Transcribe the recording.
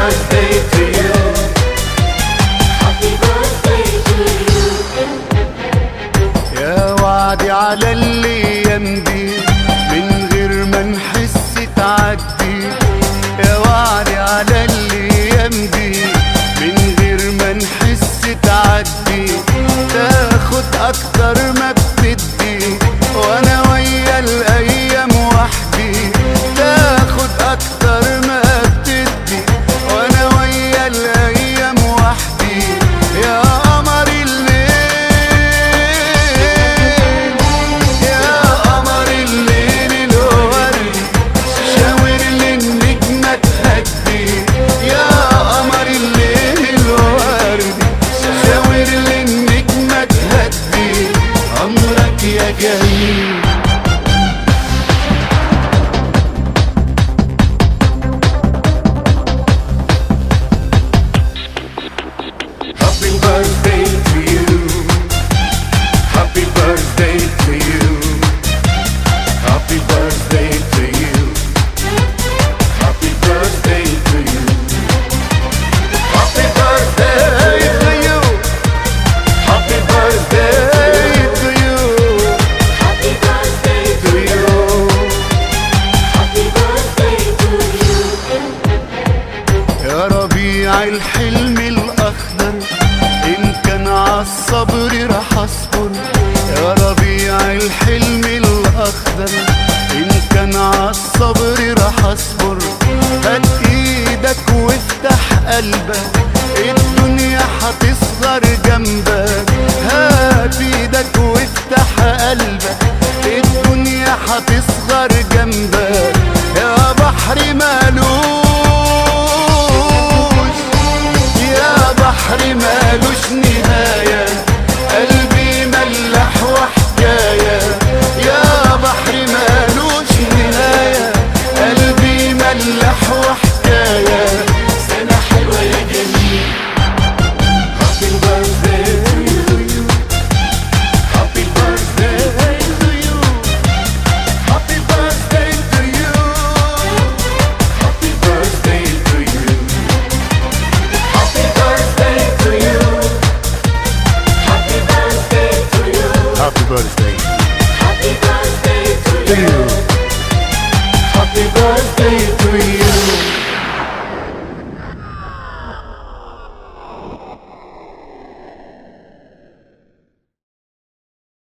birthday to you. Happy birthday to you. يا وعدي على الايام دي من غير ما نحس تعدي. يا وعدي على الايام دي من غير ما نحس تعدي. تاخد اكتر ما بتدي وانا ويا الايام وحدي. تاخد اكتر ما بتدي وانا ويا الايام وحدي. يا قمر الليل يا قمر الليل الورد شاور للنجمة تهدي. يا قمر الليل الورد شاور للنجمة تهدي. عمرك يا جميل. Happy birthday to you. Happy birthday to you. Happy birthday to you. Happy birthday to you. Happy birthday to you. Happy birthday to you. Happy birthday To you. Happy birthday to you. يا ربيع الحلم الأخضر إن كان عالصبر رح أصبر. يا ربيع الحلم الأخضر إن كان عالصبر رح أصبر. هات إيدك وافتح قلبك